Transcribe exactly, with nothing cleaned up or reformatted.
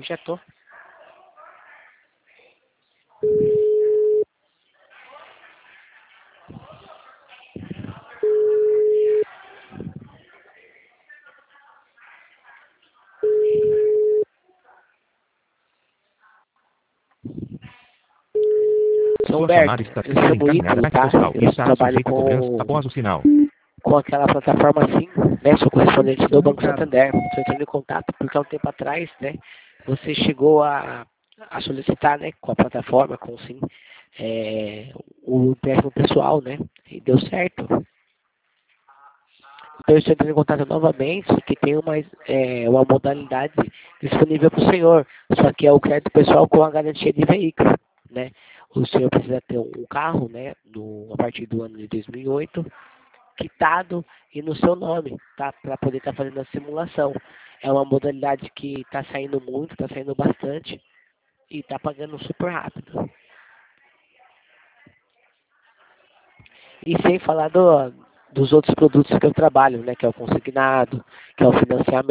Já tô. Sou Sua Humberto, chamada está eu sendo chamo encaminhada Ítalo, para tá? postal e Eu estará trabalho sujeita a cobrança com, após o sinal. com aquela plataforma assim, né? Sou correspondente do Seu Banco Ricardo. Santander. Estou entrando em contato porque há um tempo atrás, né? Você chegou a, a solicitar, né? Com a plataforma, com sim, é, o empréstimo pessoal, né? E deu certo. Então eu estou entrando em contato novamente, que tem uma, é, uma modalidade disponível para o senhor, só que é o crédito pessoal com a garantia de veículo, né? O senhor precisa ter um carro, né, no, a partir do ano de dois mil e oito, quitado e no seu nome, tá? Para poder estar fazendo a simulação. É uma modalidade que está saindo muito, está saindo bastante e está pagando super rápido. E sem falar do, dos outros produtos que eu trabalho, né, que é o consignado, que é o financiamento.